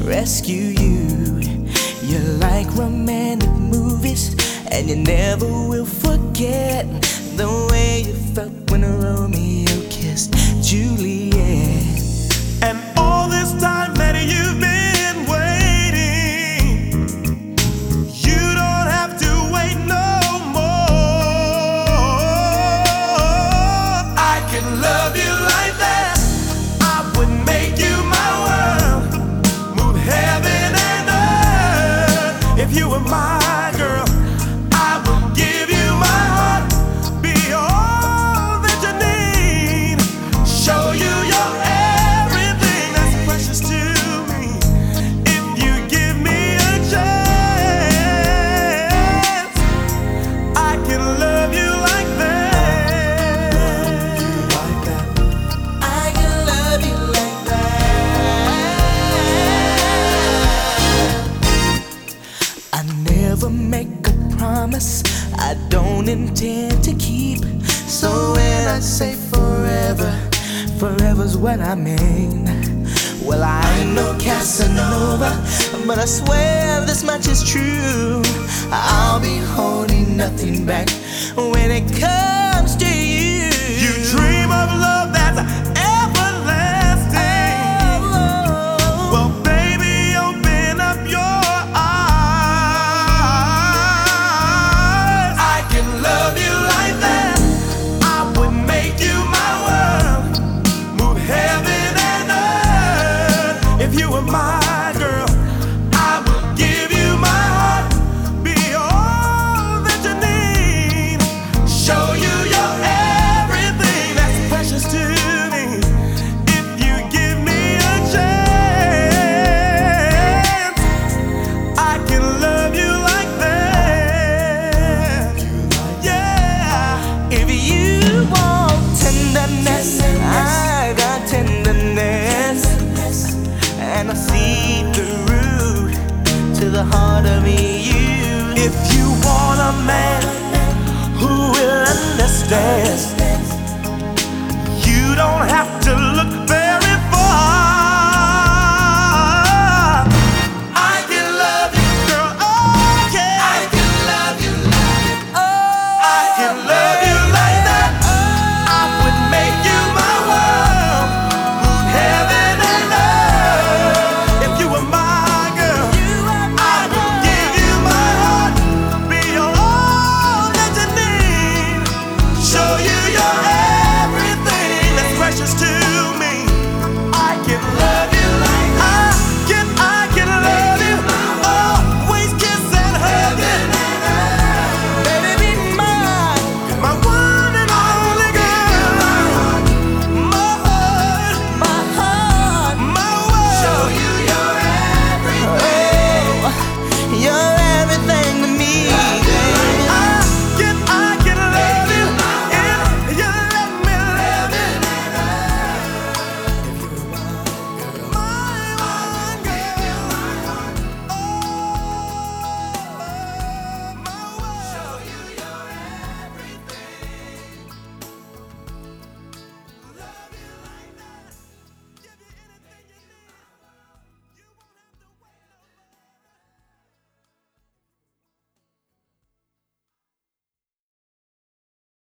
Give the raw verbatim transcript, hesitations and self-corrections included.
rescue you. You're like romantic movies, and you never will forget the way you felt when Romeo kissed Juliet. And all this time that you've been waiting, you don't have to wait no more. I can love you like that. I would make you my world, move heaven and earth. If you were my girl, I would give you my heart, be all that you need, show you your everything that's precious to me. If you give me a chance, I can love you like that. Like that. I can love you like that. I never make a promise I don't intend to keep. So when I say forever, forever's what I mean. Well, I ain't no Casanova, but I swear this much is true. I'll be holding nothing back when it comes to you. You dream of love that's everlasting. Well, baby, open up your eyes. I can love you like that. I would make you my world, move heaven and earth. If you were my girl, I would give you my heart, be all that you need, show you your everything that's precious to me. If you give me a chance, I can love you like that. Yeah. If you want tenderness, I got tenderness, and I see through to the heart of you. If you want a man who will understand